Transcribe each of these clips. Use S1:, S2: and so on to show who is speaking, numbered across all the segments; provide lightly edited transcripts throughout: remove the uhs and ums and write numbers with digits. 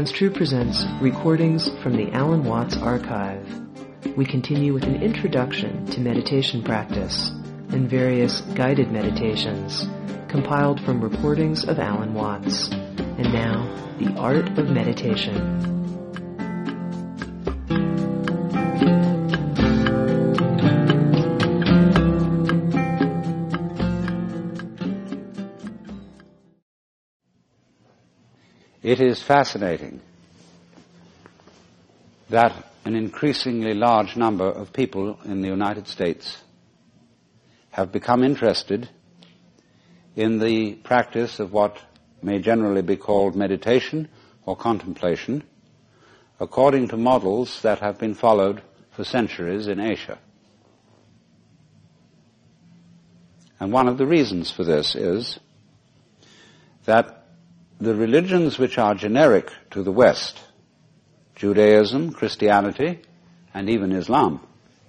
S1: Sounds True presents recordings from the Alan Watts Archive. We continue with an introduction to meditation practice and various guided meditations compiled from recordings of Alan Watts. And now, the art of meditation.
S2: It is fascinating that an increasingly large number of people in the United States have become interested in the practice of what may generally be called meditation or contemplation, according to models that have been followed for centuries in Asia. And one of the reasons for this is that the religions which are generic to the West, Judaism, Christianity, and even Islam,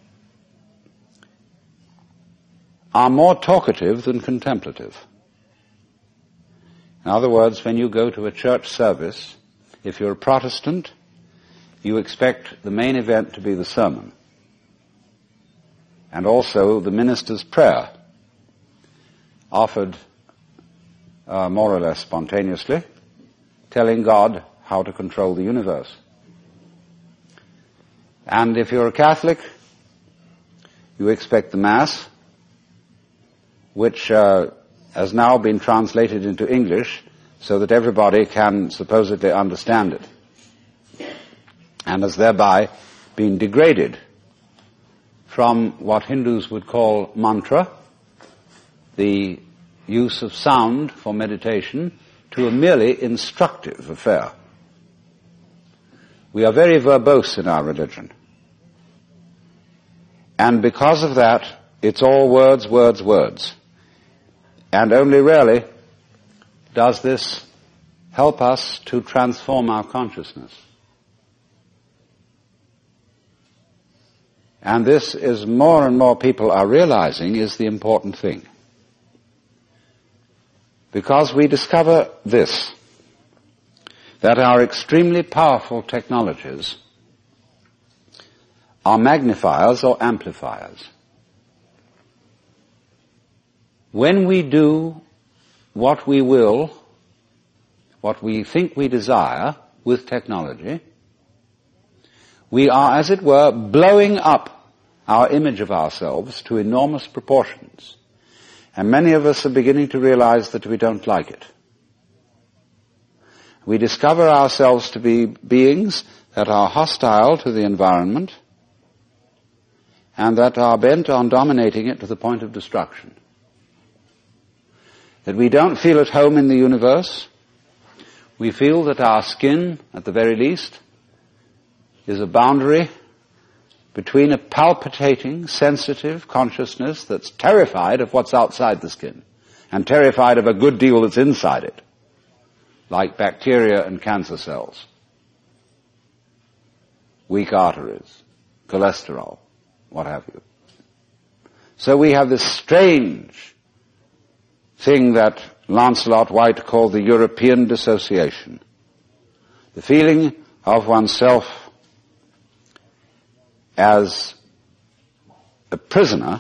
S2: are more talkative than contemplative. In other words, when you go to a church service, if you're a Protestant, you expect the main event to be the sermon, and also the minister's prayer, offered more or less spontaneously, telling God how to control the universe. And if you're a Catholic, you expect the Mass, which has now been translated into English so that everybody can supposedly understand it, and has thereby been degraded from what Hindus would call mantra, the use of sound for meditation, to a merely instructive affair. We are very verbose in our religion. And because of that, it's all words, words, words. And only rarely does this help us to transform our consciousness. And this is more and more people are realizing is the important thing. Because we discover this, that our extremely powerful technologies are magnifiers or amplifiers. When we do what we will, what we think we desire with technology, we are, as it were, blowing up our image of ourselves to enormous proportions. And many of us are beginning to realize that we don't like it. We discover ourselves to be beings that are hostile to the environment and that are bent on dominating it to the point of destruction. That we don't feel at home in the universe. We feel that our skin, at the very least, is a boundary between a palpitating, sensitive consciousness that's terrified of what's outside the skin and terrified of a good deal that's inside it, like bacteria and cancer cells, weak arteries, cholesterol, what have you. So we have this strange thing that Lancelot White called the European dissociation, the feeling of oneself as a prisoner,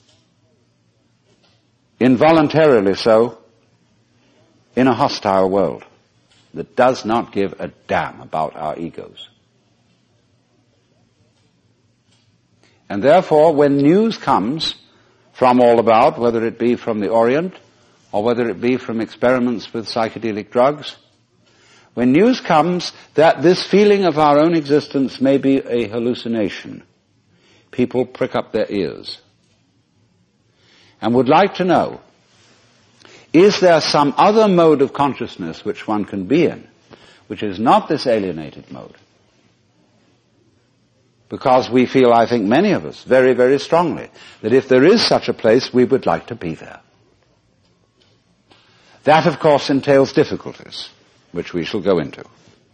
S2: involuntarily so, in a hostile world that does not give a damn about our egos. And therefore, when news comes from all about, whether it be from the Orient or whether it be from experiments with psychedelic drugs, when news comes that this feeling of our own existence may be a hallucination, people prick up their ears and would like to know, is there some other mode of consciousness which one can be in, which is not this alienated mode? Because we feel, I think many of us, very, very strongly, that if there is such a place, we would like to be there. That, of course, entails difficulties, which we shall go into.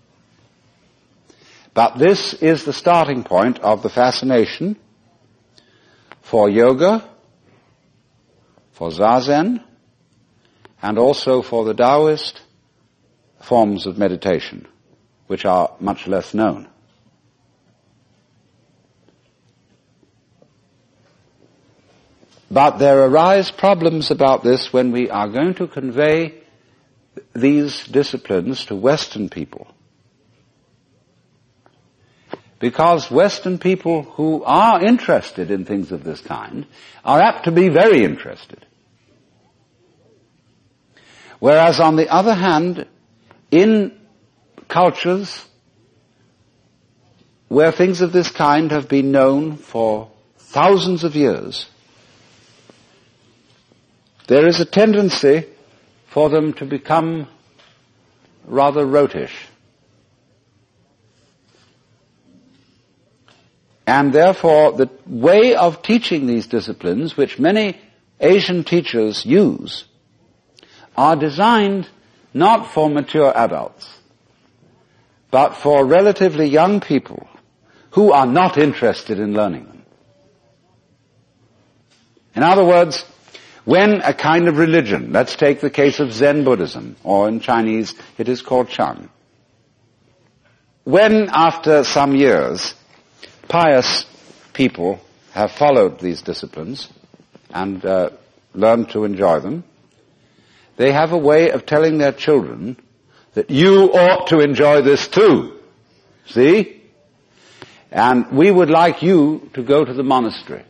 S2: But this is the starting point of the fascination for yoga, for Zazen, and also for the Taoist forms of meditation, which are much less known. But there arise problems about this when we are going to convey these disciplines to Western people. Because Western people who are interested in things of this kind are apt to be very interested. Whereas on the other hand, in cultures where things of this kind have been known for thousands of years, there is a tendency for them to become rather rotish. And therefore, the way of teaching these disciplines, which many Asian teachers use, are designed not for mature adults, but for relatively young people who are not interested in learning them. In other words, when a kind of religion, let's take the case of Zen Buddhism, or in Chinese it is called Chan. When after some years, pious people have followed these disciplines and learned to enjoy them, they have a way of telling their children that you ought to enjoy this too. See? And we would like you to go to the monastery.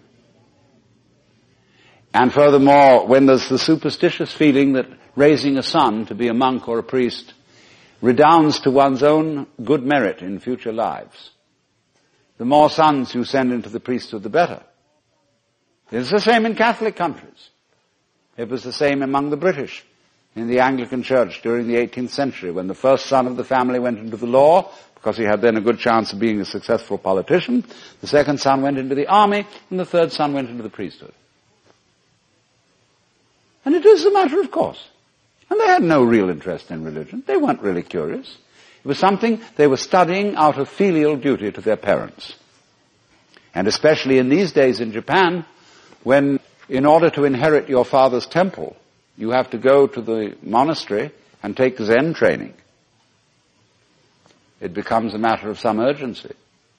S2: And furthermore, when there's the superstitious feeling that raising a son to be a monk or a priest redounds to one's own good merit in future lives, the more sons you send into the priesthood, the better. It's the same in Catholic countries. It was the same among the British in the Anglican Church during the 18th century, when the first son of the family went into the law, because he had then a good chance of being a successful politician. The second son went into the army, and the third son went into the priesthood. And it is a matter of course. And they had no real interest in religion. They weren't really curious. It was something they were studying out of filial duty to their parents. And especially in these days in Japan, when in order to inherit your father's temple, you have to go to the monastery and take Zen training. It becomes a matter of some urgency.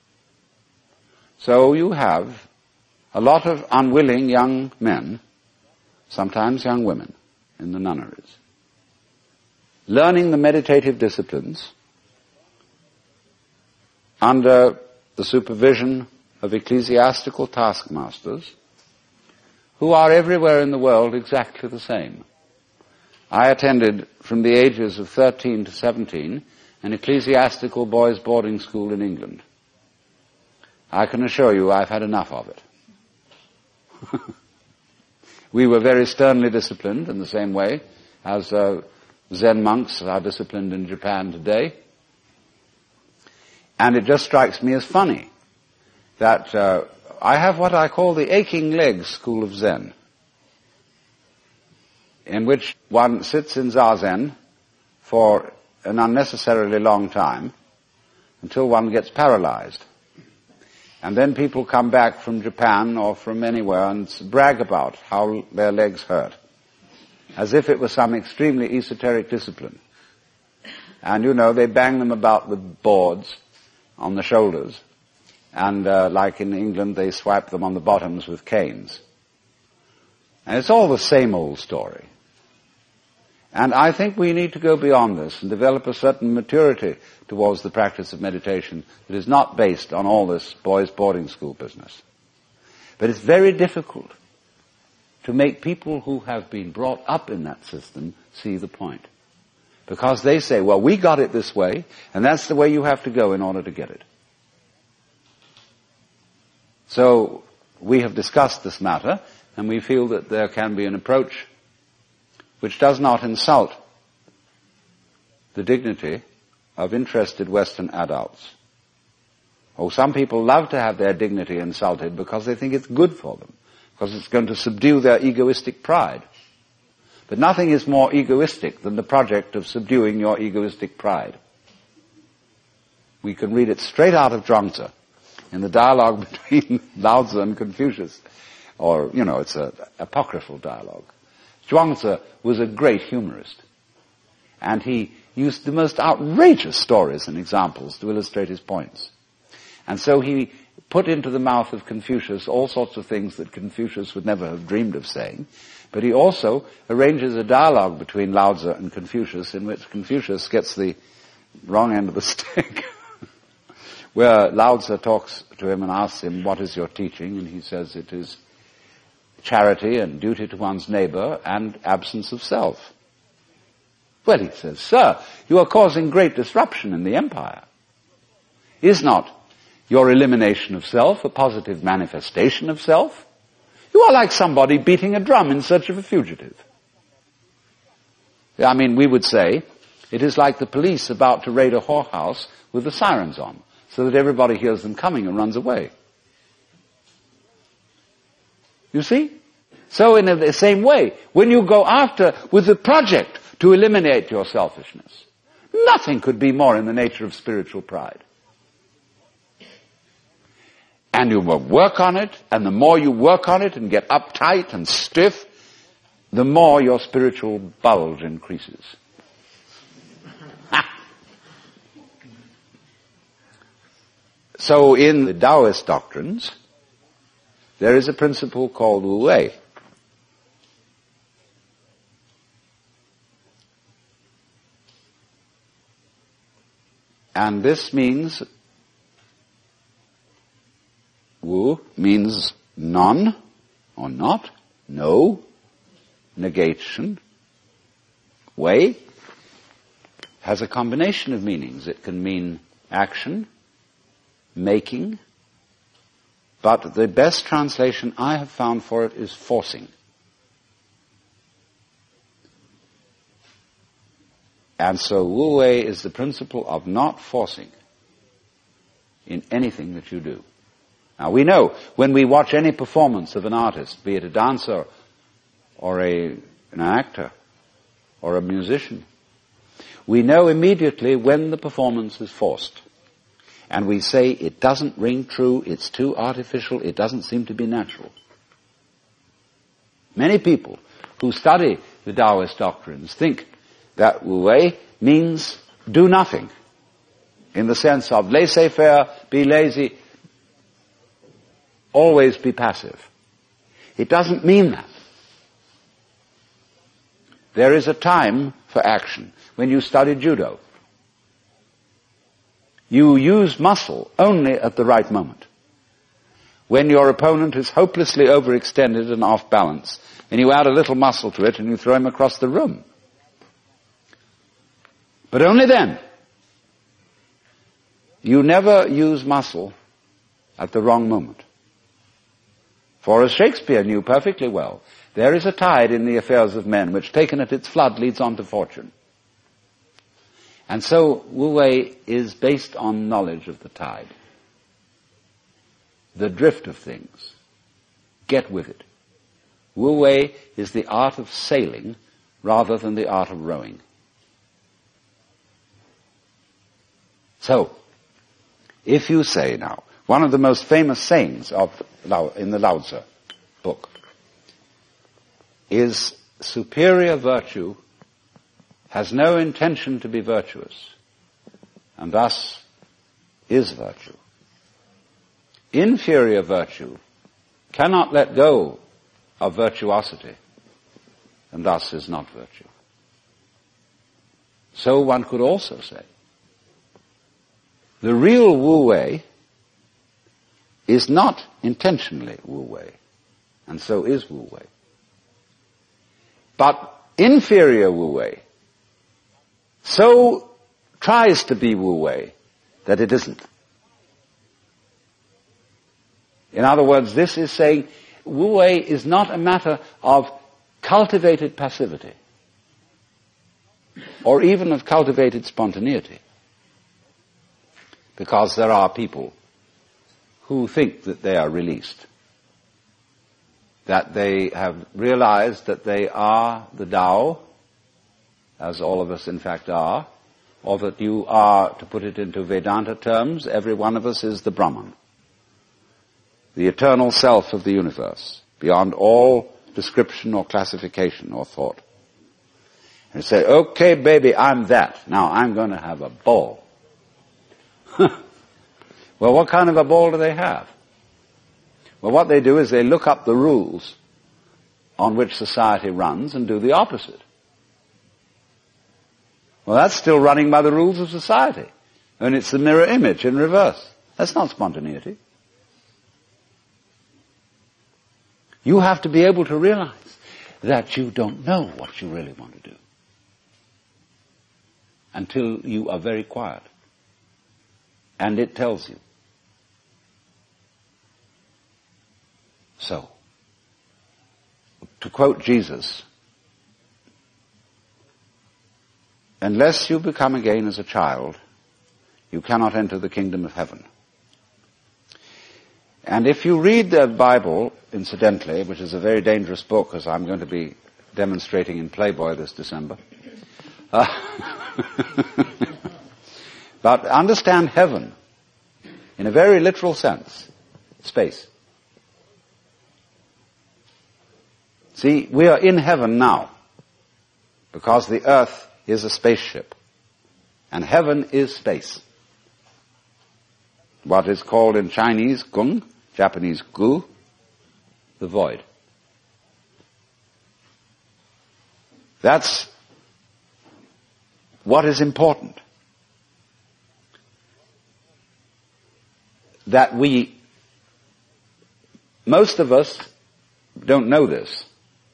S2: So you have a lot of unwilling young men, sometimes young women, in the nunneries, learning the meditative disciplines under the supervision of ecclesiastical taskmasters who are everywhere in the world exactly the same. I attended from the ages of 13 to 17 an ecclesiastical boys' boarding school in England. I can assure you I've had enough of it. We were very sternly disciplined in the same way as Zen monks are disciplined in Japan today. And it just strikes me as funny that I have what I call the aching legs school of Zen, in which one sits in Zazen for an unnecessarily long time until one gets paralyzed. And then people come back from Japan or from anywhere and brag about how their legs hurt, as if it was some extremely esoteric discipline. And they bang them about with boards on the shoulders, and like in England they swipe them on the bottoms with canes. And it's all the same old story. And I think we need to go beyond this and develop a certain maturity towards the practice of meditation that is not based on all this boys' boarding school business. But it's very difficult to make people who have been brought up in that system see the point. Because they say, well, we got it this way, and that's the way you have to go in order to get it. So we have discussed this matter, and we feel that there can be an approach which does not insult the dignity of interested Western adults. Oh, some people love to have their dignity insulted because they think it's good for them, because it's going to subdue their egoistic pride. But nothing is more egoistic than the project of subduing your egoistic pride. We can read it straight out of Zhuangzi in the dialogue between Lao Tzu and Confucius. Or, it's an apocryphal dialogue. Zhuangzi was a great humorist. And he used the most outrageous stories and examples to illustrate his points. And so he put into the mouth of Confucius all sorts of things that Confucius would never have dreamed of saying. But he also arranges a dialogue between Lao Tzu and Confucius in which Confucius gets the wrong end of the stick. Where Lao Tzu talks to him and asks him, what is your teaching? And he says it is charity and duty to one's neighbor and absence of self. Well, he says, sir, you are causing great disruption in the empire. Is not your elimination of self a positive manifestation of self? You are like somebody beating a drum in search of a fugitive. I mean, we would say, it is like the police about to raid a whorehouse with the sirens on, so that everybody hears them coming and runs away. You see? So in the same way, when you go after with the project to eliminate your selfishness, nothing could be more in the nature of spiritual pride. And you will work on it, and the more you work on it and get uptight and stiff, the more your spiritual bulge increases. So in the Taoist doctrines, there is a principle called Wu Wei. And this means, Wu means none, or not, no, negation. Wei has a combination of meanings. It can mean action, making, but the best translation I have found for it is forcing. And so Wu Wei is the principle of not forcing in anything that you do. Now we know when we watch any performance of an artist, be it a dancer or an actor or a musician, we know immediately when the performance is forced. And we say it doesn't ring true, it's too artificial, it doesn't seem to be natural. Many people who study the Taoist doctrines think that Wu Wei means do nothing, in the sense of laissez-faire, be lazy, always be passive. It doesn't mean that. There is a time for action. When you study judo, you use muscle only at the right moment. When your opponent is hopelessly overextended and off balance, and you add a little muscle to it and you throw him across the room. But only then. You never use muscle at the wrong moment. For as Shakespeare knew perfectly well, there is a tide in the affairs of men which, taken at its flood, leads on to fortune. And so Wu Wei is based on knowledge of the tide. The drift of things. Get with it. Wu Wei is the art of sailing rather than the art of rowing. So, if you say now, one of the most famous sayings in the Lao Tzu book is superior virtue has no intention to be virtuous, and thus is virtue. Inferior virtue cannot let go of virtuosity, and thus is not virtue. So one could also say, the real Wu Wei is not intentionally Wu Wei, and so is Wu Wei. But inferior Wu Wei so tries to be Wu Wei that it isn't. In other words, this is saying Wu Wei is not a matter of cultivated passivity or even of cultivated spontaneity. Because there are people who think that they are released, that they have realized that they are the Tao, as all of us in fact are, or that you are, to put it into Vedanta terms, every one of us is the Brahman, the eternal self of the universe, beyond all description or classification or thought. And say, okay, baby, I'm that. Now I'm going to have a ball. Well, what kind of a ball do they have? Well, what they do is they look up the rules on which society runs and do the opposite. Well, that's still running by the rules of society. And it's the mirror image in reverse. That's not spontaneity. You have to be able to realize that you don't know what you really want to do until you are very quiet. And it tells you. So, to quote Jesus, unless you become again as a child, you cannot enter the kingdom of heaven. And if you read the Bible, incidentally, which is a very dangerous book, as I'm going to be demonstrating in Playboy this December, but understand heaven in a very literal sense, space. See, we are in heaven now because the earth is a spaceship and heaven is space. What is called in Chinese gung, Japanese gu, the void. That's what is important. That most of us don't know this.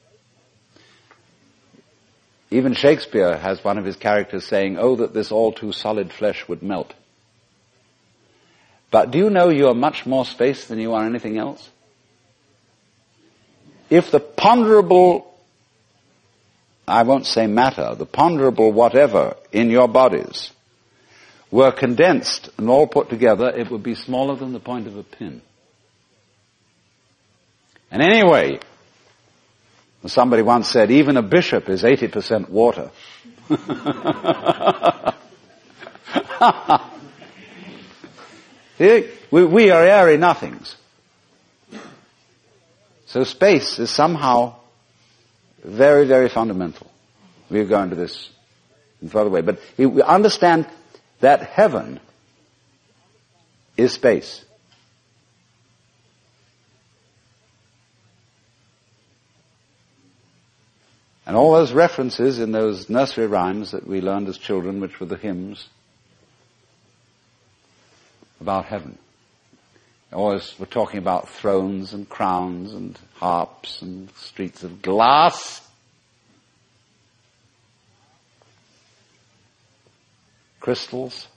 S2: Even Shakespeare has one of his characters saying, oh, that this all too solid flesh would melt. But do you know you are much more space than you are anything else? If the ponderable, I won't say matter, the ponderable whatever in your bodies were condensed and all put together, it would be smaller than the point of a pin. And anyway, somebody once said, even a bishop is 80% water. We are airy nothings. So space is somehow very, very fundamental. We'll go into this in further way. But we understand that heaven is space. And all those references in those nursery rhymes that we learned as children, which were the hymns about heaven. Always we're talking about thrones and crowns and harps and streets of glass. Crystals.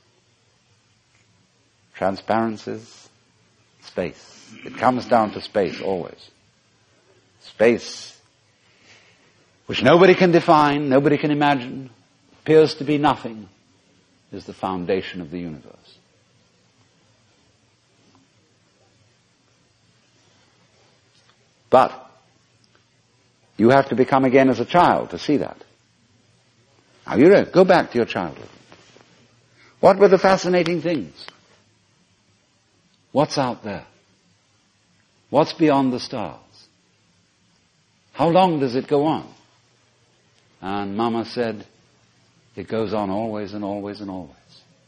S2: Transparencies. Space. It comes down to space always. Space, which nobody can define, nobody can imagine, appears to be nothing, is the foundation of the universe. But you have to become again as a child to see that. Now you go back to your childhood. What were the fascinating things? What's out there? What's beyond the stars? How long does it go on? And Mama said, it goes on always and always and always.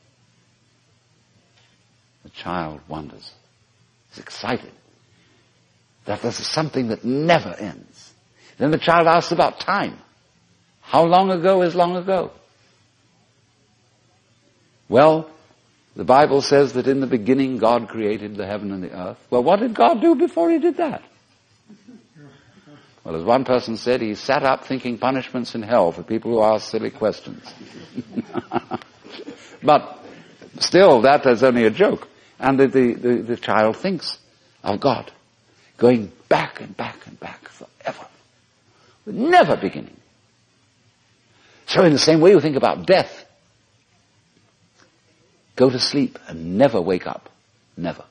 S2: The child wonders. He's excited that this is something that never ends. Then the child asks about time. How long ago is long ago? Well, the Bible says that in the beginning God created the heaven and the earth. Well, what did God do before he did that? Well, as one person said, he sat up thinking punishments in hell for people who ask silly questions. But still, that is only a joke. And the child thinks of God going back and back and back forever, with never beginning. So in the same way you think about death. Go to sleep and never wake up. Never.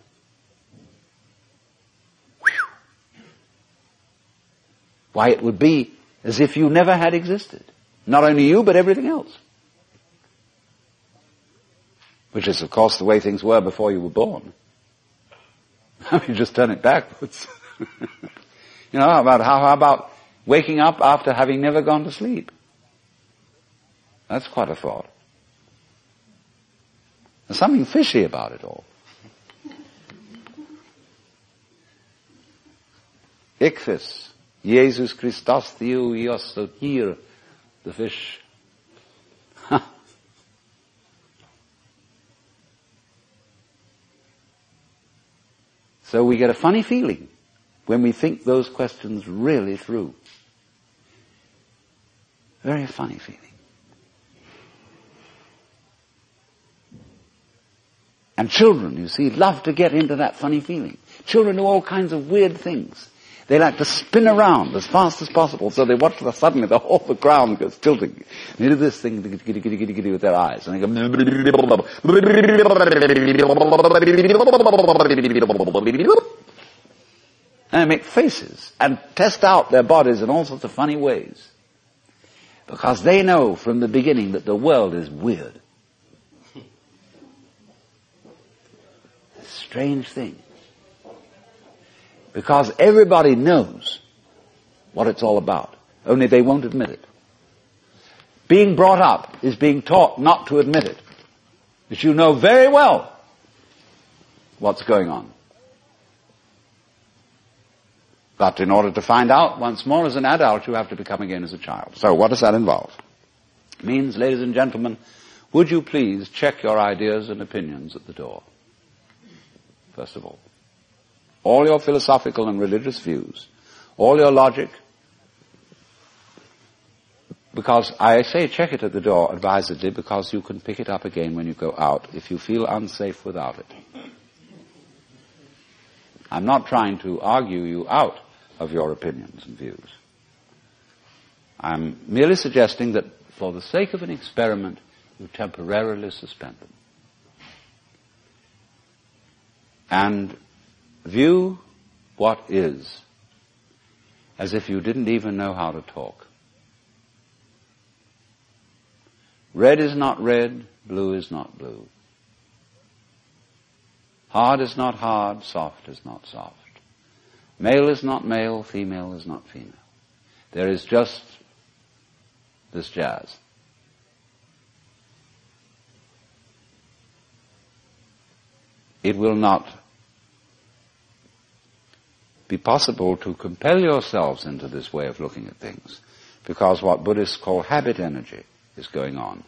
S2: Why, it would be as if you never had existed. Not only you, but everything else. Which is, of course, the way things were before you were born. You just turn it backwards. How about waking up after having never gone to sleep? That's quite a thought. There's something fishy about it all. Ichthys, Jesus Christus Theou Ios, so here, the fish. So we get a funny feeling when we think those questions really through. Very funny feeling. And children, you see, love to get into that funny feeling. Children do all kinds of weird things. They like to spin around as fast as possible, so they watch suddenly the whole the ground goes tilting. They do this thing with their eyes, and they go, and they make faces and test out their bodies in all sorts of funny ways. Because they know from the beginning that the world is weird. A strange thing. Because everybody knows what it's all about, only they won't admit it. Being brought up is being taught not to admit it. But you know very well what's going on. But in order to find out once more as an adult, you have to become again as a child. So what does that involve? It means, ladies and gentlemen, would you please check your ideas and opinions at the door? First of all. All your philosophical and religious views, all your logic, because I say check it at the door advisedly because you can pick it up again when you go out if you feel unsafe without it. I'm not trying to argue you out of your opinions and views. I'm merely suggesting that for the sake of an experiment, you temporarily suspend them. And view what is as if you didn't even know how to talk. Red is not red, blue is not blue. Hard is not hard, soft is not soft. Male is not male, female is not female. There is just this jazz. It will not be possible to compel yourselves into this way of looking at things, because what Buddhists call habit energy is going on.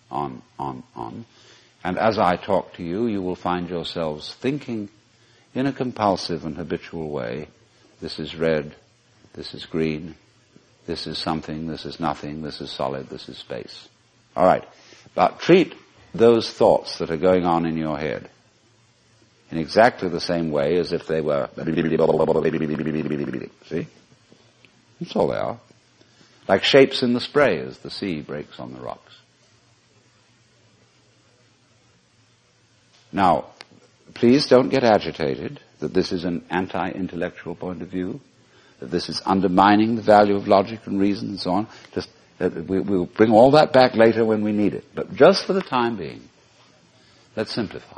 S2: And as I talk to you, you will find yourselves thinking in a compulsive and habitual way, this is red, this is green, this is something, this is nothing, this is solid, this is space. All right. But treat those thoughts that are going on in your head in exactly the same way as if they were... See? That's all they are. Like shapes in the spray as the sea breaks on the rocks. Now, please don't get agitated that this is an anti-intellectual point of view, that this is undermining the value of logic and reason and so on. Just we'll bring all that back later when we need it. But just for the time being, let's simplify.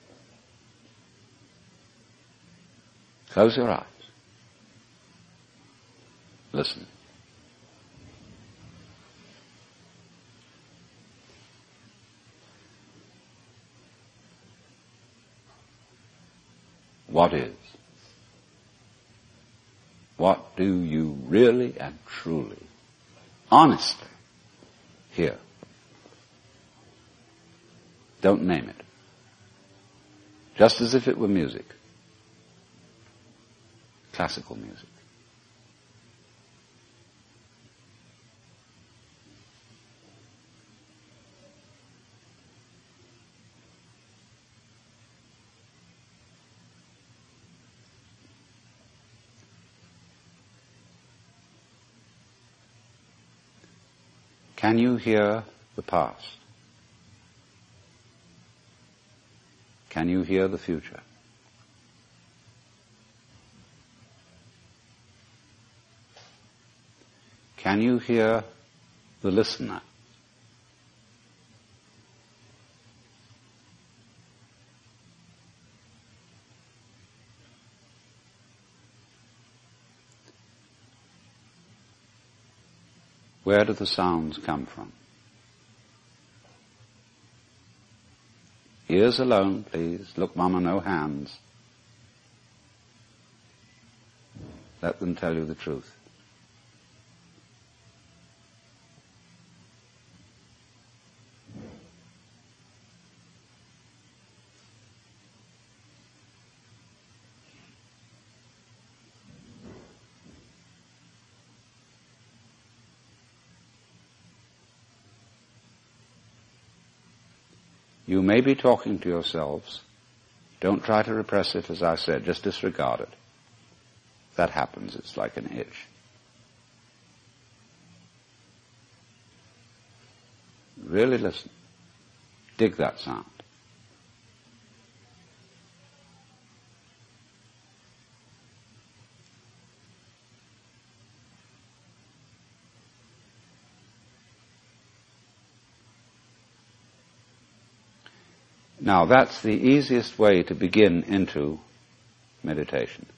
S2: Close your eyes. Listen. What is? What do you really and truly, honestly, hear? Don't name it. Just as if it were music. Classical music. Can you hear the past? Can you hear the future? Can you hear the listener? Where do the sounds come from? Ears alone, please. Look, Mama, no hands. Let them tell you the truth. You may be talking to yourselves. Don't try to repress it, as I said. Just disregard it. If that happens, it's like an itch. Really listen. Dig that sound. Now, that's the easiest way to begin into meditation.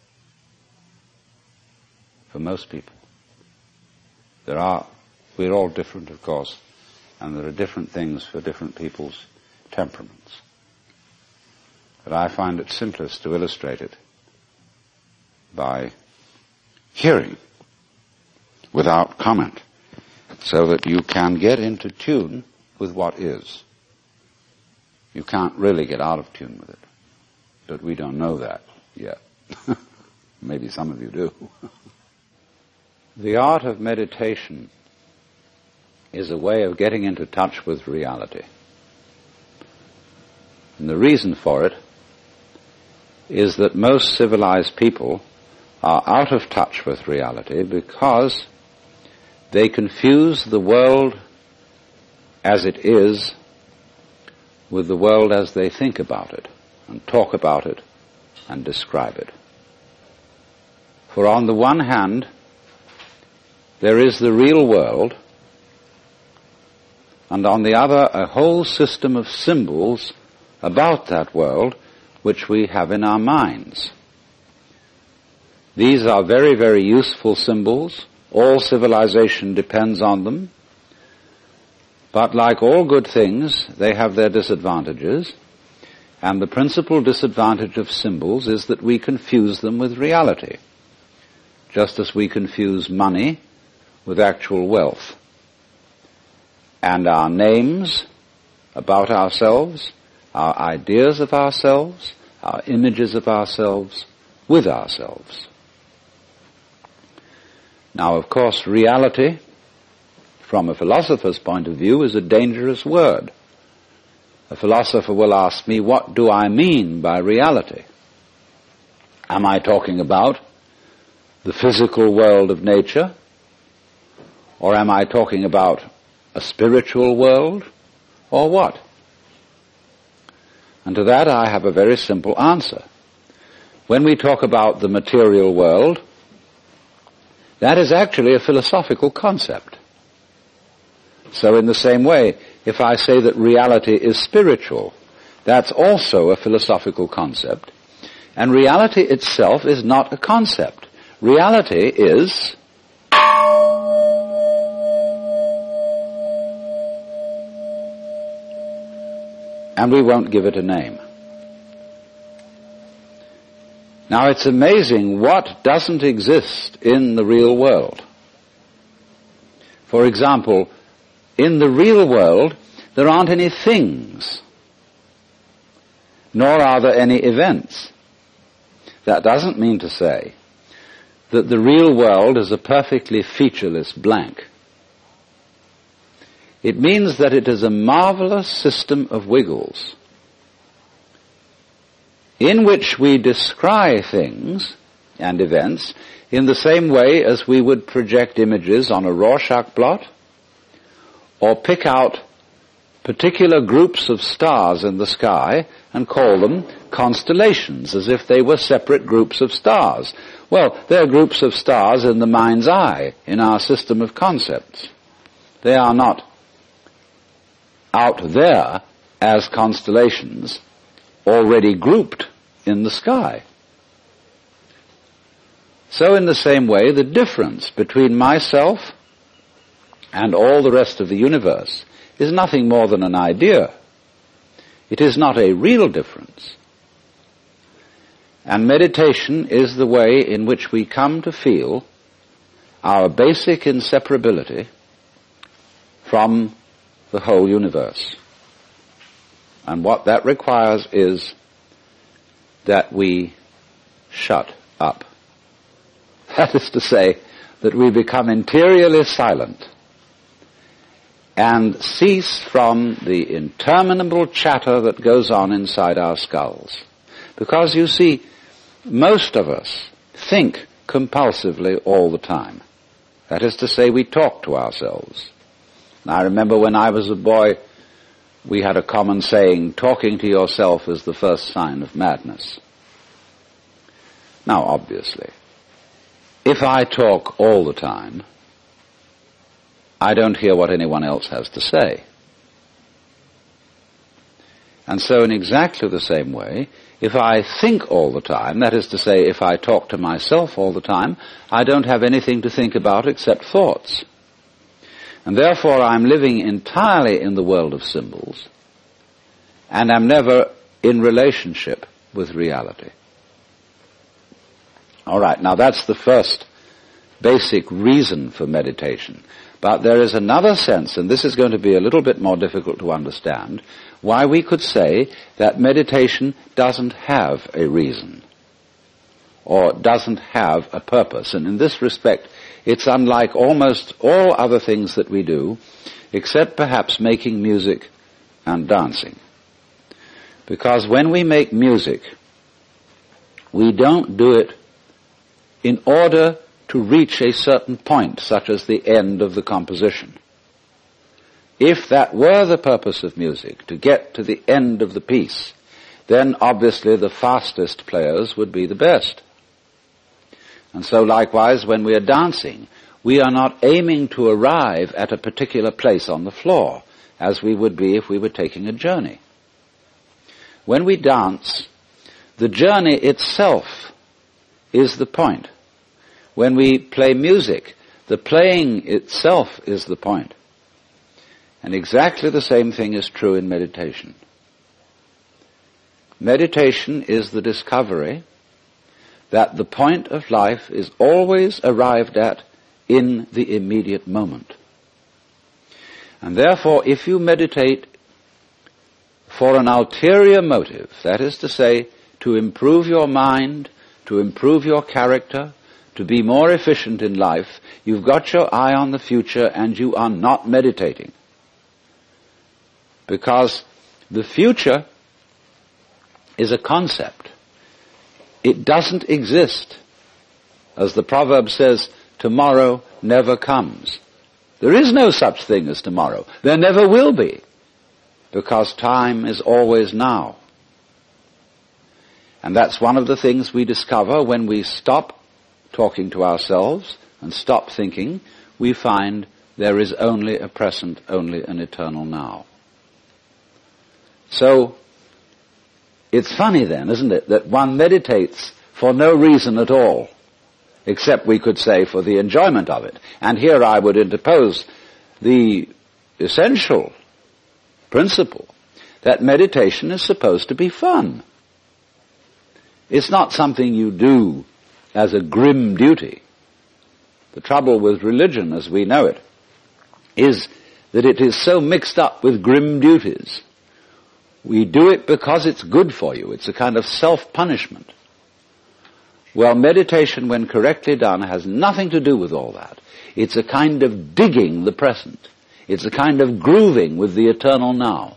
S2: For most people. We're all different, of course, and there are different things for different people's temperaments. But I find it simplest to illustrate it by hearing without comment, so that you can get into tune with what is. You can't really get out of tune with it, but we don't know that yet. Maybe some of you do. The art of meditation is a way of getting into touch with reality. And the reason for it is that most civilized people are out of touch with reality because they confuse the world as it is with the world as they think about it, and talk about it, and describe it. For on the one hand, there is the real world, and on the other, a whole system of symbols about that world which we have in our minds. These are very, very useful symbols. All civilization depends on them. But like all good things, they have their disadvantages, and the principal disadvantage of symbols is that we confuse them with reality, just as we confuse money with actual wealth, and our names about ourselves, our ideas of ourselves, our images of ourselves with ourselves. Now, of course, reality, from a philosopher's point of view, is a dangerous word. A philosopher will ask me, what do I mean by reality? Am I talking about the physical world of nature? Or am I talking about a spiritual world? Or what? And to that I have a very simple answer. When we talk about the material world, that is actually a philosophical concept. So in the same way, if I say that reality is spiritual, that's also a philosophical concept. And reality itself is not a concept. Reality is and we won't give it a name. Now it's amazing what doesn't exist in the real world. For example, in the real world, there aren't any things, nor are there any events. That doesn't mean to say that the real world is a perfectly featureless blank. It means that it is a marvelous system of wiggles in which we descry things and events in the same way as we would project images on a Rorschach blot, or pick out particular groups of stars in the sky and call them constellations, as if they were separate groups of stars. Well, they're groups of stars in the mind's eye, in our system of concepts. They are not out there as constellations already grouped in the sky. So in the same way, the difference between myself and all the rest of the universe is nothing more than an idea. It is not a real difference. And meditation is the way in which we come to feel our basic inseparability from the whole universe. And what that requires is that we shut up. That is to say, that we become interiorly silent and cease from the interminable chatter that goes on inside our skulls. Because you see, most of us think compulsively all the time. That is to say, we talk to ourselves. And I remember when I was a boy, we had a common saying, talking to yourself is the first sign of madness. Now, obviously, if I talk all the time, I don't hear what anyone else has to say. And so in exactly the same way, if I think all the time, that is to say, if I talk to myself all the time, I don't have anything to think about except thoughts. And therefore I'm living entirely in the world of symbols, and I'm never in relationship with reality. All right, now that's the first basic reason for meditation. But there is another sense, and this is going to be a little bit more difficult to understand, why we could say that meditation doesn't have a reason, or doesn't have a purpose. And in this respect, it's unlike almost all other things that we do, except perhaps making music and dancing. Because when we make music, we don't do it in order to reach a certain point, such as the end of the composition. If that were the purpose of music, to get to the end of the piece, then obviously the fastest players would be the best. And so likewise, when we are dancing, we are not aiming to arrive at a particular place on the floor, as we would be if we were taking a journey. When we dance, the journey itself is the point. When we play music, the playing itself is the point. And exactly the same thing is true in meditation. Meditation is the discovery that the point of life is always arrived at in the immediate moment. And therefore, if you meditate for an ulterior motive, that is to say, to improve your mind, to improve your character, to be more efficient in life, you've got your eye on the future and you are not meditating. Because the future is a concept. It doesn't exist. As the proverb says, tomorrow never comes. There is no such thing as tomorrow. There never will be. Because time is always now. And that's one of the things we discover when we stop talking to ourselves and stop thinking. We find there is only a present, only an eternal now. So, it's funny then, isn't it, that one meditates for no reason at all, except we could say for the enjoyment of it. And here I would interpose the essential principle that meditation is supposed to be fun. It's not something you do as a grim duty. The trouble with religion, as we know it, is that it is so mixed up with grim duties. We do it because it's good for you. It's a kind of self-punishment. Well, meditation, when correctly done, has nothing to do with all that. It's a kind of digging the present. It's a kind of grooving with the eternal now.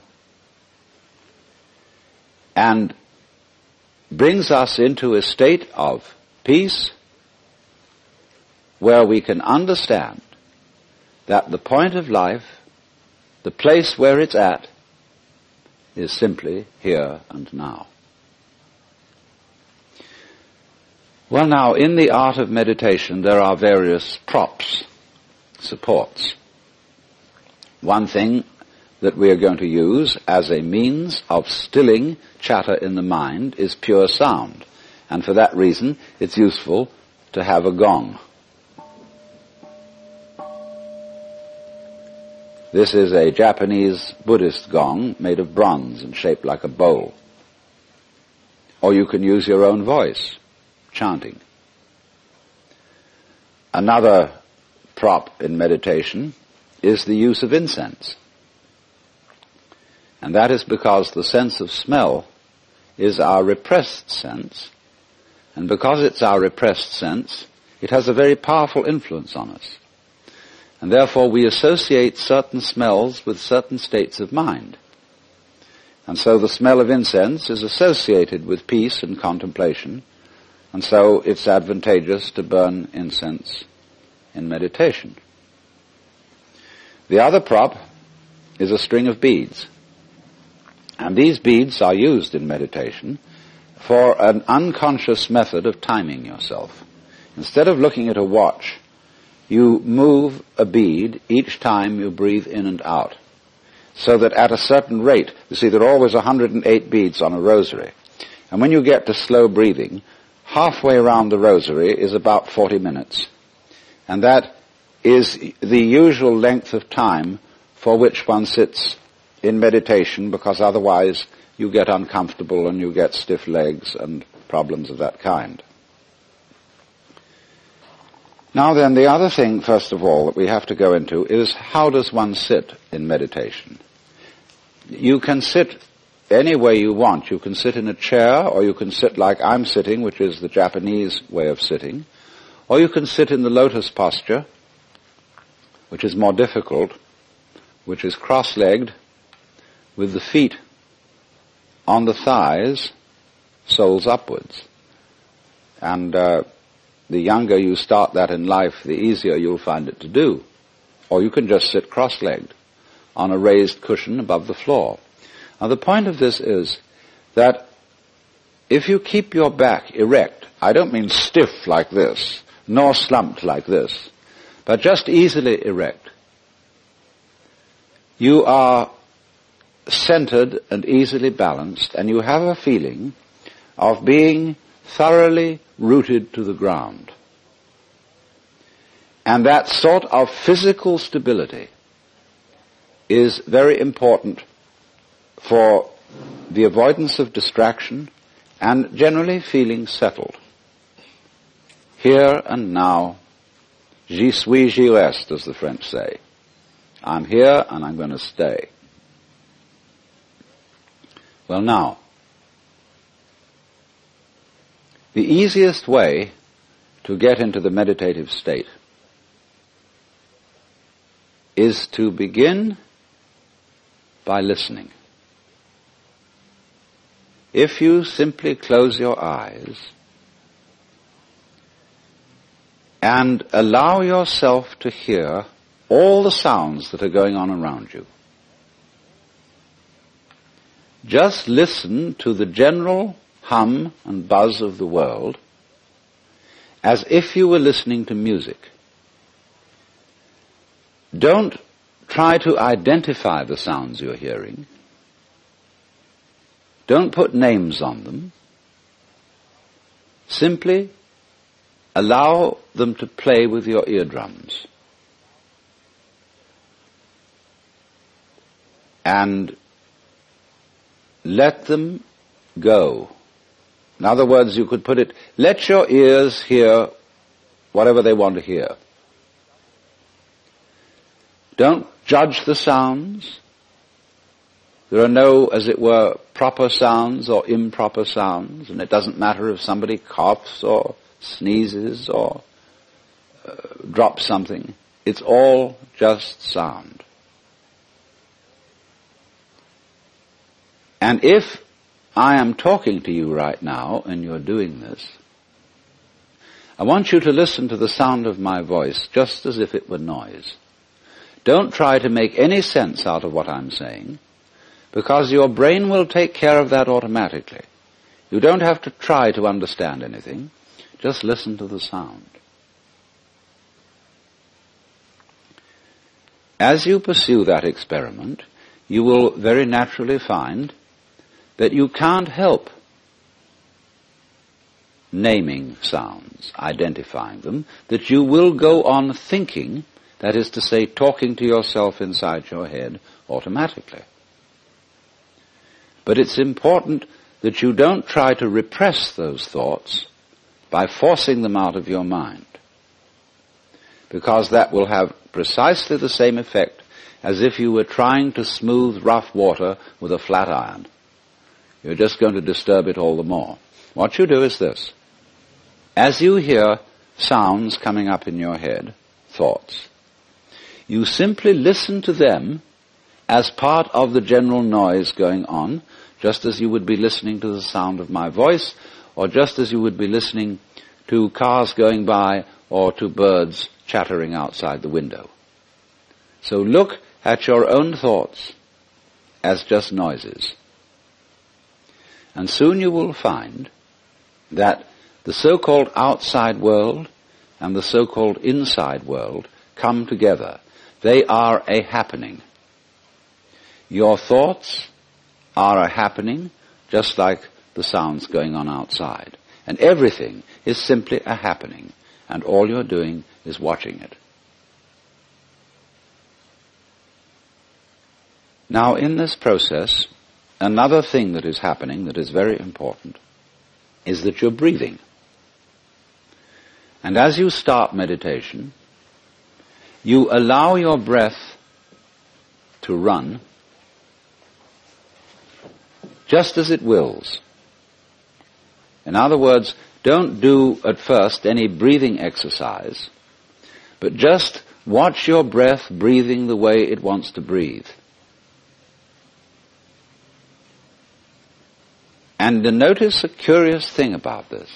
S2: And brings us into a state of peace where we can understand that the point of life, the place where it's at, is simply here and now. Well, now, in the art of meditation, there are various props, supports. One thing that we are going to use as a means of stilling chatter in the mind is pure sound. And for that reason, it's useful to have a gong. This is a Japanese Buddhist gong made of bronze and shaped like a bowl. Or you can use your own voice, chanting. Another prop in meditation is the use of incense. And that is because the sense of smell is our repressed sense. And because it's our repressed sense, it has a very powerful influence on us. And therefore we associate certain smells with certain states of mind. And so the smell of incense is associated with peace and contemplation, and so it's advantageous to burn incense in meditation. The other prop is a string of beads. And these beads are used in meditation for an unconscious method of timing yourself. Instead of looking at a watch, you move a bead each time you breathe in and out, so that at a certain rate, you see there are always 108 beads on a rosary, and when you get to slow breathing, halfway around the rosary is about 40 minutes, and that is the usual length of time for which one sits in meditation, because otherwise you get uncomfortable and you get stiff legs and problems of that kind. Now then, the other thing, first of all, that we have to go into is how does one sit in meditation? You can sit any way you want. You can sit in a chair, or you can sit like I'm sitting, which is the Japanese way of sitting, or you can sit in the lotus posture, which is more difficult, which is cross-legged, with the feet on the thighs, soles upwards. And the younger you start that in life, the easier you'll find it to do. Or you can just sit cross-legged on a raised cushion above the floor. Now the point of this is that if you keep your back erect, I don't mean stiff like this, nor slumped like this, but just easily erect, you are centered and easily balanced, and you have a feeling of being thoroughly rooted to the ground. And that sort of physical stability is very important for the avoidance of distraction and generally feeling settled. Here and now, j'y suis, j'y reste, as the French say. I'm here and I'm going to stay. Well now, the easiest way to get into the meditative state is to begin by listening. If you simply close your eyes and allow yourself to hear all the sounds that are going on around you, just listen to the general hum and buzz of the world as if you were listening to music. Don't try to identify the sounds you're hearing. Don't put names on them. Simply allow them to play with your eardrums. And let them go. In other words, you could put it, let your ears hear whatever they want to hear. Don't judge the sounds. There are no, as it were, proper sounds or improper sounds, and it doesn't matter if somebody coughs or sneezes or drops something. It's all just sound. And if I am talking to you right now and you're doing this, I want you to listen to the sound of my voice just as if it were noise. Don't try to make any sense out of what I'm saying, because your brain will take care of that automatically. You don't have to try to understand anything. Just listen to the sound. As you pursue that experiment, you will very naturally find that you can't help naming sounds, identifying them, that you will go on thinking That is to say, talking to yourself inside your head automatically. But it's important that you don't try to repress those thoughts by forcing them out of your mind, because that will have precisely the same effect as if you were trying to smooth rough water with a flat iron. You're just going to disturb it all the more. What you do is this. As you hear sounds coming up in your head, thoughts, you simply listen to them as part of the general noise going on, just as you would be listening to the sound of my voice, or just as you would be listening to cars going by or to birds chattering outside the window. So look at your own thoughts as just noises. And soon you will find that the so-called outside world and the so-called inside world come together. They are a happening. Your thoughts are a happening, just like the sounds going on outside. And everything is simply a happening, and all you're doing is watching it. Now, in this process, another thing that is happening that is very important is that you're breathing. And as you start meditation, you allow your breath to run just as it wills. In other words, don't do at first any breathing exercise, but just watch your breath breathing the way it wants to breathe. And notice a curious thing about this.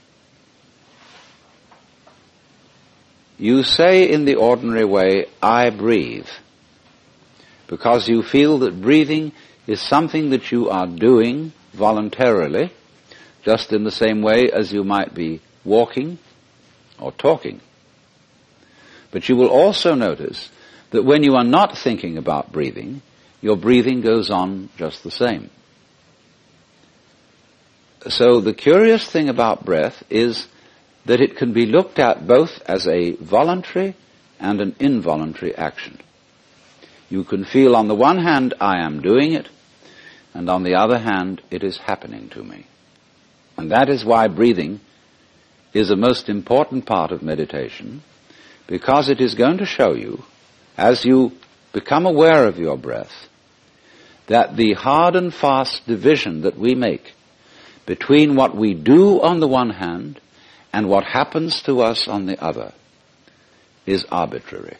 S2: You say in the ordinary way, I breathe, because you feel that breathing is something that you are doing voluntarily, just in the same way as you might be walking or talking. But you will also notice that when you are not thinking about breathing, your breathing goes on just the same. So the curious thing about breath is that it can be looked at both as a voluntary and an involuntary action. You can feel on the one hand, I am doing it, and on the other hand, it is happening to me. And that is why breathing is a most important part of meditation, because it is going to show you, as you become aware of your breath, that the hard and fast division that we make between what we do on the one hand and what happens to us on the other is arbitrary.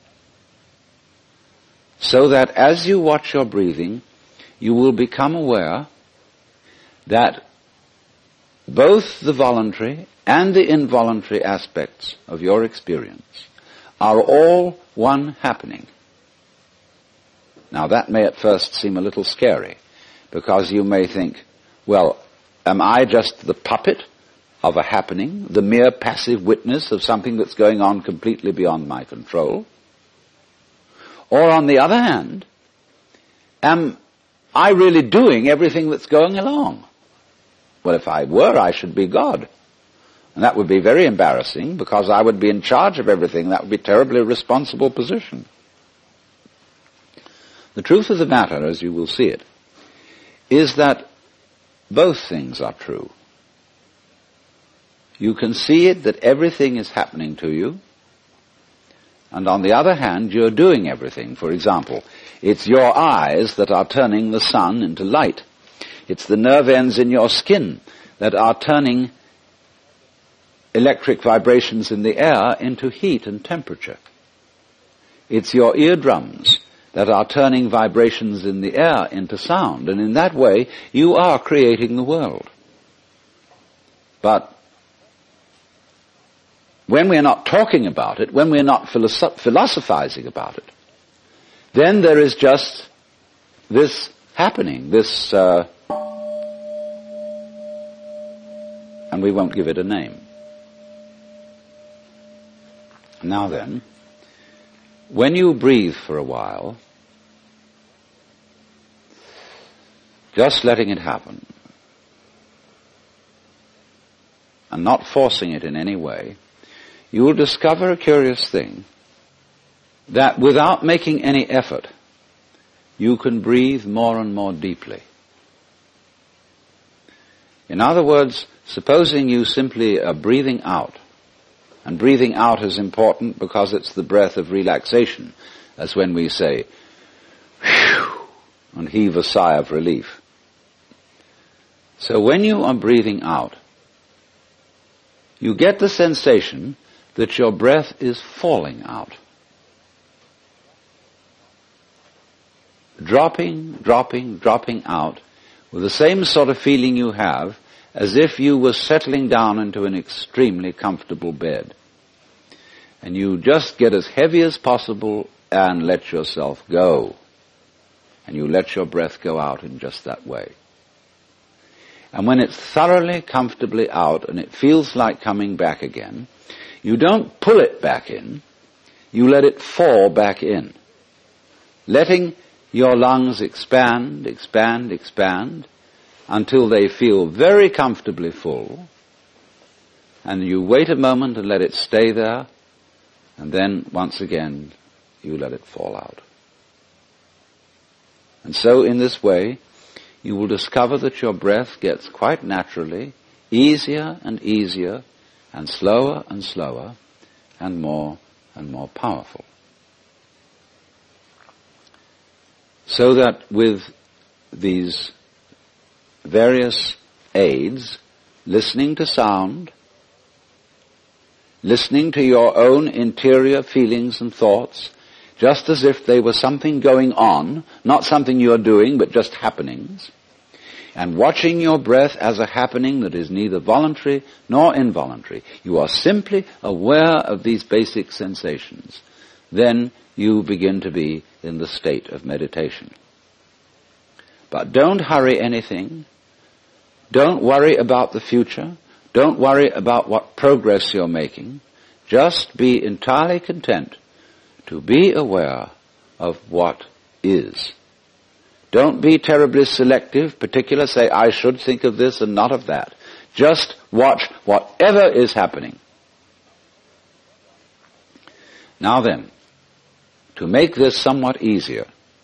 S2: So that as you watch your breathing, you will become aware that both the voluntary and the involuntary aspects of your experience are all one happening. Now that may at first seem a little scary, because you may think, well, am I just the puppet of a happening, the mere passive witness of something that's going on completely beyond my control? Or on the other hand, am I really doing everything that's going along? Well, if I were, I should be God. And that would be very embarrassing, because I would be in charge of everything. That would be a terribly responsible position. The truth of the matter, as you will see it, is that both things are true. You can see it that everything is happening to you, and on the other hand, you're doing everything. For example, it's your eyes that are turning the sun into light. It's the nerve ends in your skin that are turning electric vibrations in the air into heat and temperature. It's your eardrums that are turning vibrations in the air into sound, and in that way you are creating the world. But when we're not talking about it, when we're not philosophizing about it, then there is just this happening, this, and we won't give it a name. Now then, when you breathe for a while, just letting it happen, and not forcing it in any way, you will discover a curious thing, that without making any effort, you can breathe more and more deeply. In other words, supposing you simply are breathing out, and breathing out is important because it's the breath of relaxation, as when we say, whew, and heave a sigh of relief. So when you are breathing out, you get the sensation that your breath is falling out. Dropping, dropping, dropping out with the same sort of feeling you have as if you were settling down into an extremely comfortable bed. And you just get as heavy as possible and let yourself go. And you let your breath go out in just that way. And when it's thoroughly, comfortably out and it feels like coming back again, you don't pull it back in, you let it fall back in. Letting your lungs expand, expand, expand, until they feel very comfortably full, and you wait a moment and let it stay there, and then once again you let it fall out. And so in this way, you will discover that your breath gets quite naturally easier and easier, and slower, and more powerful. So that with these various aids, listening to sound, listening to your own interior feelings and thoughts, just as if they were something going on, not something you are doing, but just happenings, and watching your breath as a happening that is neither voluntary nor involuntary. You are simply aware of these basic sensations. Then you begin to be in the state of meditation. But don't hurry anything. Don't worry about the future. Don't worry about what progress you're making. Just be entirely content to be aware of what is. Don't be terribly selective, particular, say, I should think of this and not of that. Just watch whatever is happening. Now then, to make this somewhat easier,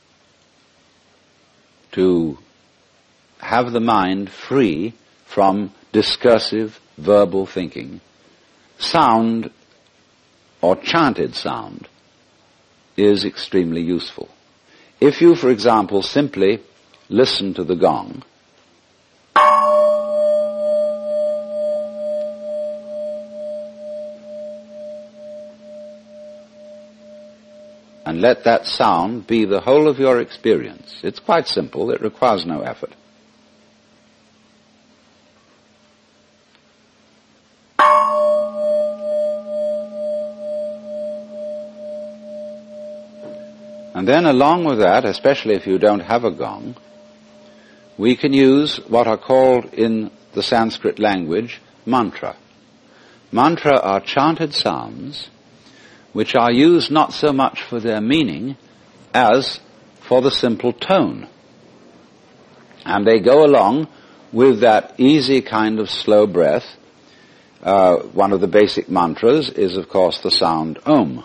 S2: to have the mind free from discursive verbal thinking, sound or chanted sound is extremely useful. If you, for example, simply listen to the gong, and let that sound be the whole of your experience. It's quite simple. It requires no effort. And then along with that, especially if you don't have a gong, we can use what are called in the Sanskrit language mantra. Mantra are chanted sounds which are used not so much for their meaning as for the simple tone. And they go along with that easy kind of slow breath. One of the basic mantras is, of course, the sound Om.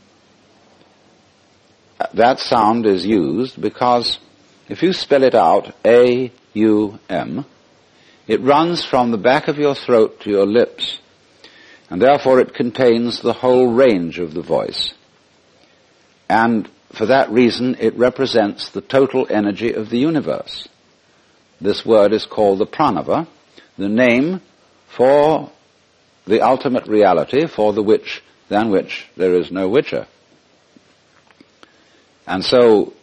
S2: That sound is used because if you spell it out, A-U-M, it runs from the back of your throat to your lips, and therefore it contains the whole range of the voice. And for that reason, it represents the total energy of the universe. This word is called the pranava, the name for the ultimate reality, for the which, than which there is no whicher. And so,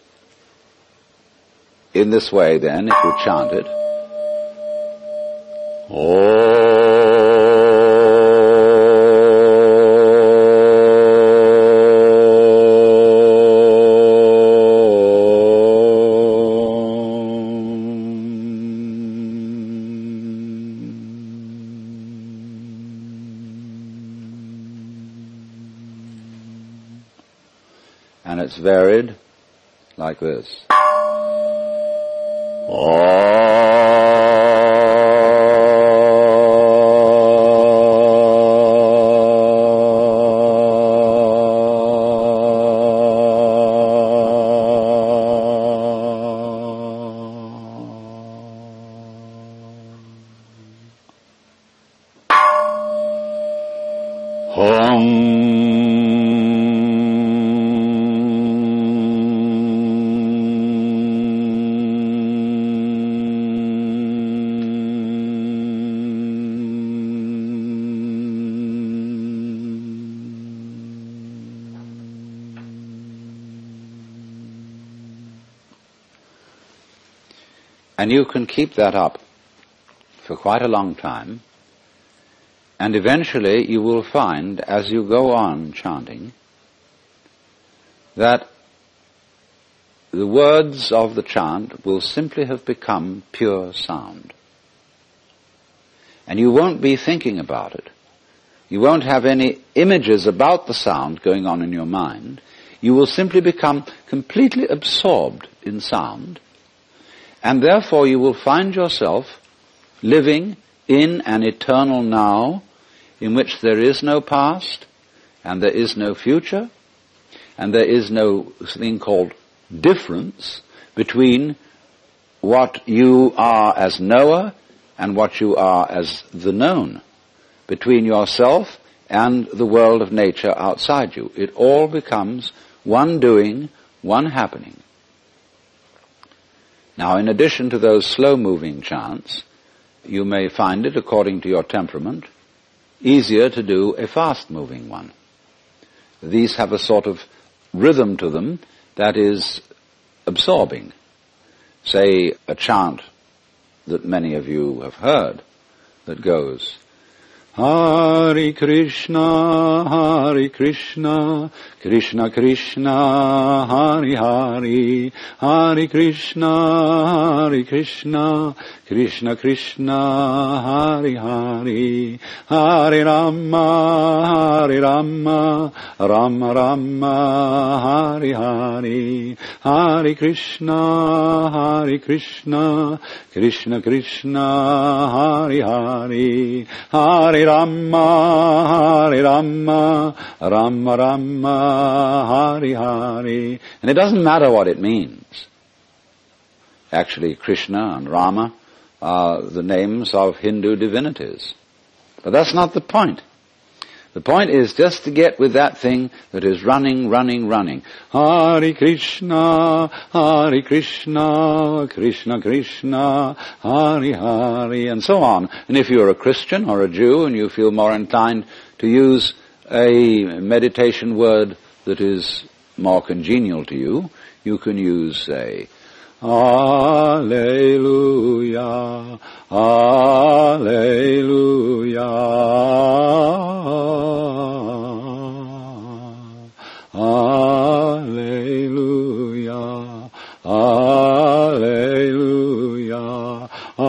S2: in this way then, if you chant it, and it's varied like this. And you can keep that up for quite a long time, and eventually you will find, as you go on chanting, that the words of the chant will simply have become pure sound. And you won't be thinking about it. You won't have any images about the sound going on in your mind. You will simply become completely absorbed in sound, and therefore you will find yourself living in an eternal now in which there is no past and there is no future and there is no thing called difference between what you are as knower and what you are as the known, between yourself and the world of nature outside you. It all becomes one doing, one happening. Now, in addition to those slow-moving chants, you may find it, according to your temperament, easier to do a fast-moving one. These have a sort of rhythm to them that is absorbing. Say, a chant that many of you have heard that goes, Hare Krishna, Krishna Krishna, Hare Hare, Hare Krishna, Krishna Krishna, Hare Hare, Hare Rama, Rama Rama, Hare Hare, Hare Krishna, Krishna Krishna, Hare Hare, Hare Rama, Rama Rama, Hare Hare. And it doesn't matter what it means. Actually, Krishna and Rama are the names of Hindu divinities. But that's not the point. The point is just to get with that thing that is running. Hare Krishna, Krishna Krishna, Hare Hare, and so on. And if you're a Christian or a Jew and you feel more inclined to use a meditation word that is more congenial to you, you can use, say, Alleluia, Alleluia, Alleluia, Alleluia,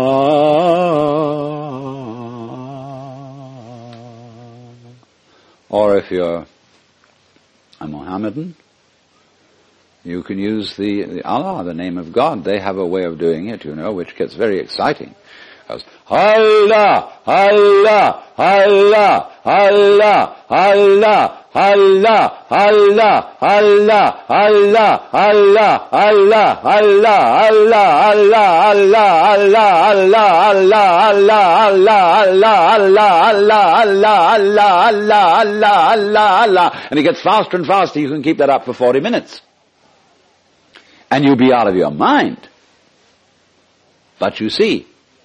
S2: Or if you're a Mohammedan, you can use the Allah, the name of God. They have a way of doing it, which gets very exciting. As Allah, Allah, Allah, Allah, Allah, Allah, Allah, Allah, Allah, Allah, Allah, Allah, Allah, Allah, Allah, and it gets faster and faster. You can keep that up for 40 minutes. And you'll be out of your mind. But you see,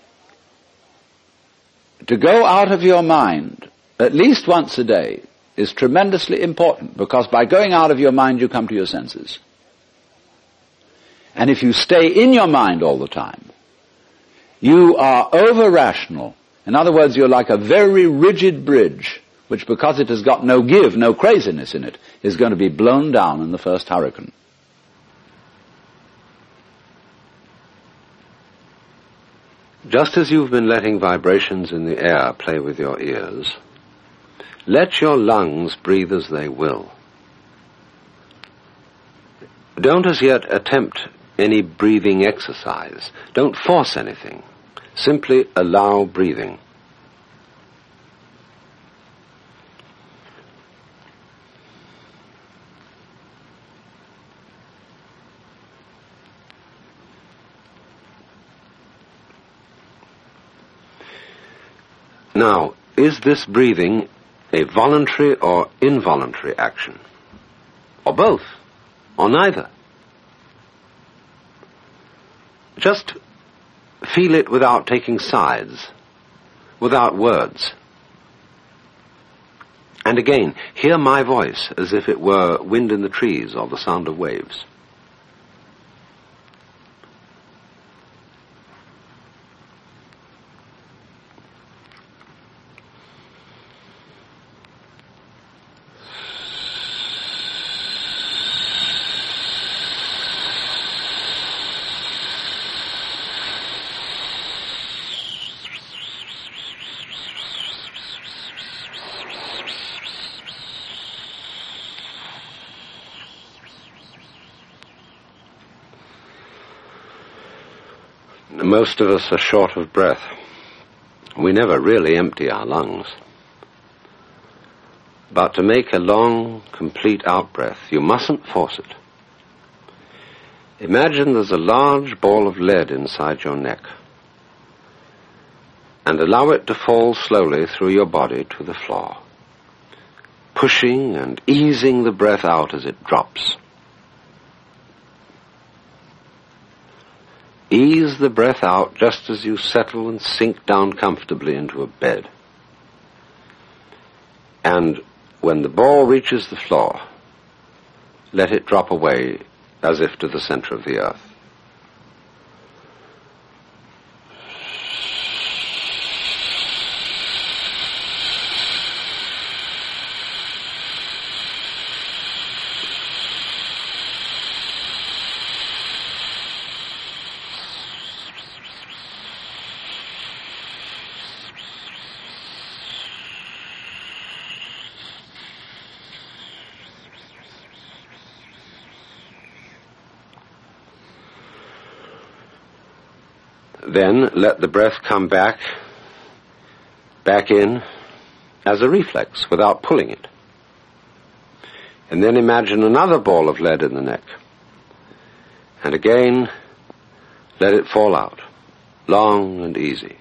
S2: to go out of your mind at least once a day is tremendously important, because by going out of your mind you come to your senses. And if you stay in your mind all the time, you are over-rational. In other words, you're like a very rigid bridge, which, because it has got no give, no craziness in it, is going to be blown down in the first hurricane. Just as you've been letting vibrations in the air play with your ears, let your lungs breathe as they will. Don't as yet attempt any breathing exercise. Don't force anything. Simply allow breathing. Now, is this breathing
S3: a voluntary or involuntary action, or both, or neither. Just feel it without taking sides, without words. And again, hear my voice as if it were wind in the trees or the sound of waves. Most of us are short of breath. We never really empty our lungs. But to make a long, complete out-breath, you mustn't force it. Imagine there's a large ball of lead inside your neck, and allow it to fall slowly through your body to the floor, pushing and easing the breath out as it drops. Ease the breath out just as you settle and sink down comfortably into a bed. And when the ball reaches the floor, let it drop away as if to the center of the earth. Then let the breath come back in as a reflex without pulling it. And then imagine another ball of lead in the neck. And again, let it fall out, long and easy.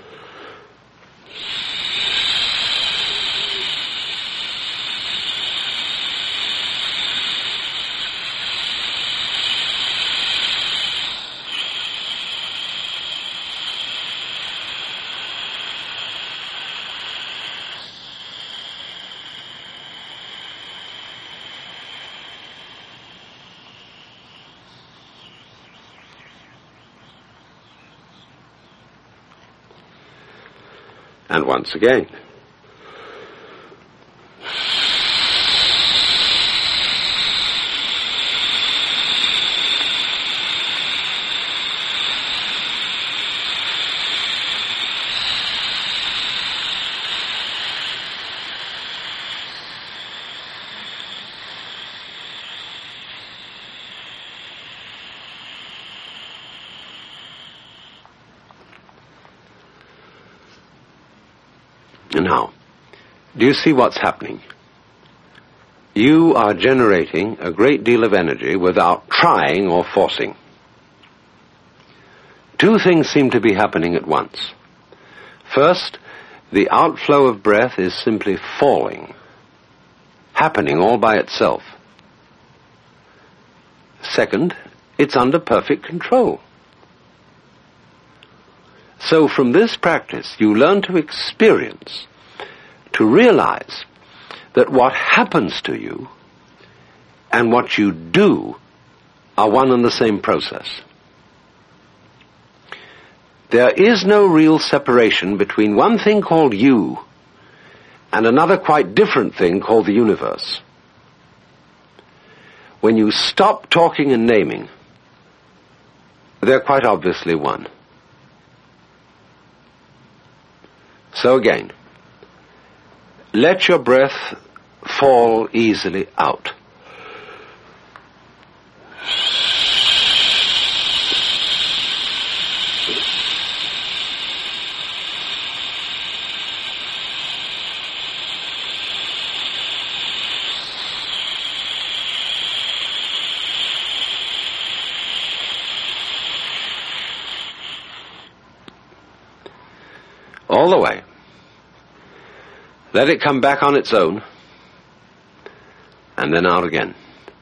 S3: And once again. Now, do you see what's happening? You are generating a great deal of energy without trying or forcing. Two things seem to be happening at once. First, the outflow of breath is simply falling, happening all by itself. Second, it's under perfect control. So from this practice, you learn to experience, to realize that what happens to you and what you do are one and the same process. There is no real separation between one thing called you and another quite different thing called the universe. When you stop talking and naming, they're quite obviously one. So again, let your breath fall easily out. All the way. Let it come back on its own, and then out again.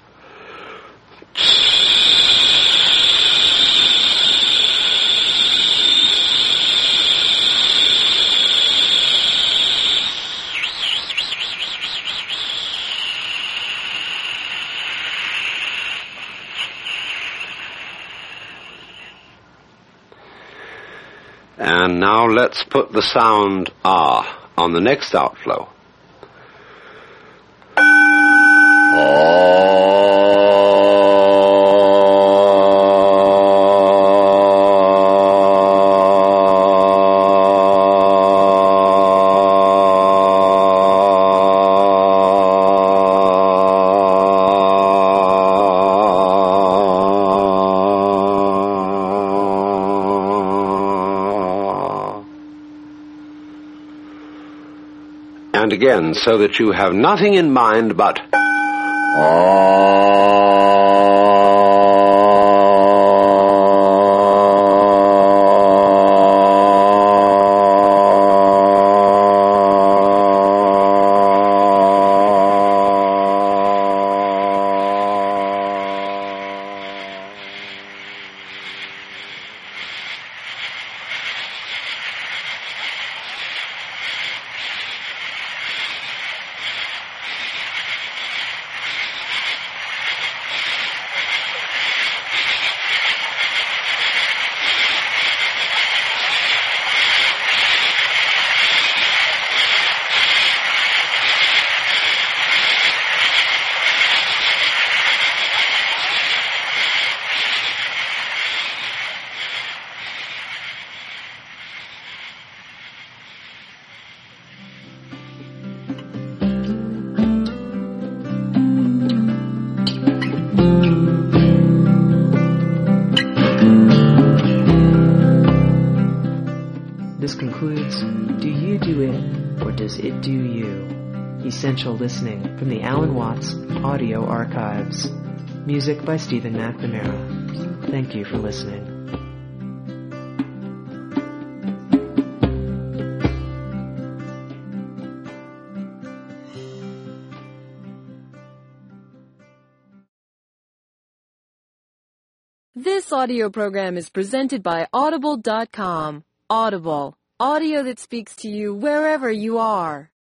S3: And now let's put the sound ah on the next outflow. And again, so that you have nothing in mind but
S1: This concludes Do You Do It, or Does It Do You? Essential listening from the Alan Watts Audio Archives. Music by Stephen McNamara. Thank you for listening.
S4: This audio program is presented by Audible.com. Audible. Audio that speaks to you wherever you are.